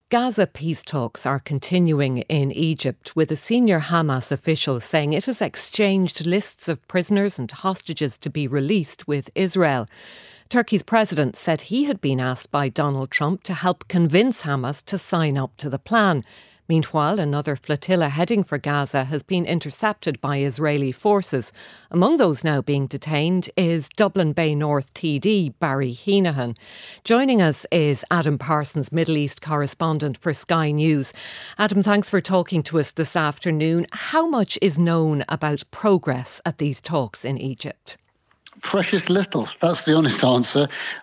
Gaza peace talks are continuing in Egypt, with a senior Hamas official saying it has exchanged lists of prisoners and hostages to be released with Israel. Turkey's president said he had been asked by Donald Trump to help convince Hamas to sign up to the plan. Meanwhile, another flotilla heading for Gaza has been intercepted by Israeli forces. Among those now being detained is Dublin Bay North TD Barry Heenahan. Joining us is Adam Parsons, Middle East correspondent for Sky News. Adam, thanks for talking to us this afternoon. How much is known about progress at these talks in Egypt? Precious little. That's the honest answer.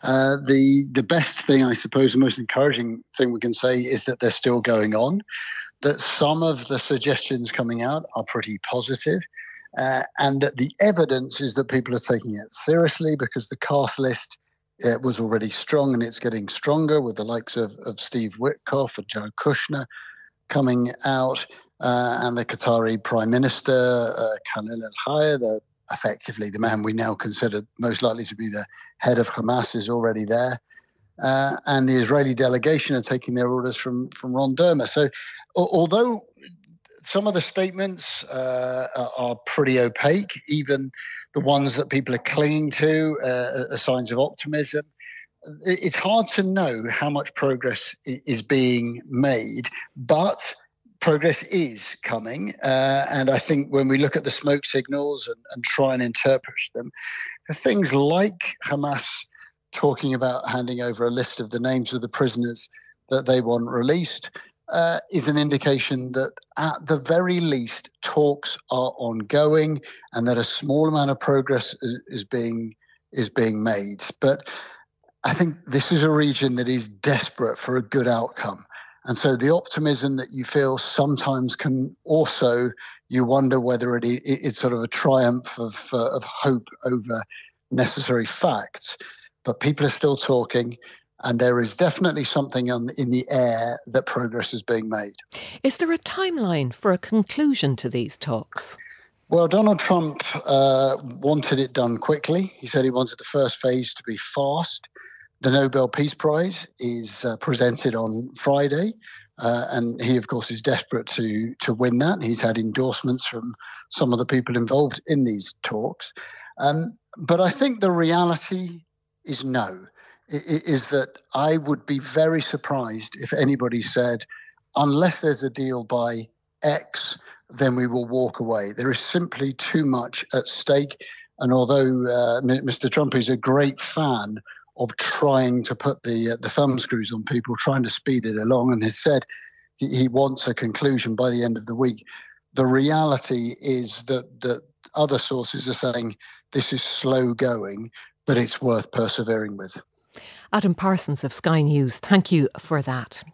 The best thing, I suppose, the most encouraging thing we can say is that they're still going on, that some of the suggestions coming out are pretty positive, and that the evidence is that people are taking it seriously, because the cast list was already strong and it's getting stronger, with the likes of Steve Witkoff and Jared Kushner coming out, and the Qatari Prime Minister, Khalil al-Hayya, effectively the man we now consider most likely to be the head of Hamas, is already there. And the Israeli delegation are taking their orders from Ron Dermer. So although some of the statements are pretty opaque, even the ones that people are clinging to are signs of optimism, it's hard to know how much progress is being made, but progress is coming, and I think when we look at the smoke signals and try and interpret them, things like Hamas talking about handing over a list of the names of the prisoners that they want released is an indication that at the very least talks are ongoing and that a small amount of progress is being made. But I think this is a region that is desperate for a good outcome. And so the optimism that you feel sometimes can also, you wonder whether it's sort of a triumph of hope over necessary facts. But people are still talking, and there is definitely something in the air that progress is being made. Is there a timeline for a conclusion to these talks? Well, Donald Trump wanted it done quickly. He said he wanted the first phase to be fast. The Nobel Peace Prize is presented on Friday, and he, of course, is desperate to win that. He's had endorsements from some of the people involved in these talks. But I think the reality is no. Is that I would be very surprised if anybody said, unless there's a deal by X, then we will walk away. There is simply too much at stake. And although Mr. Trump is a great fan of trying to put the thumb screws on people, trying to speed it along, and has said he wants a conclusion by the end of the week, the reality is that other sources are saying this is slow going, but it's worth persevering with. Adam Parsons of Sky News, thank you for that.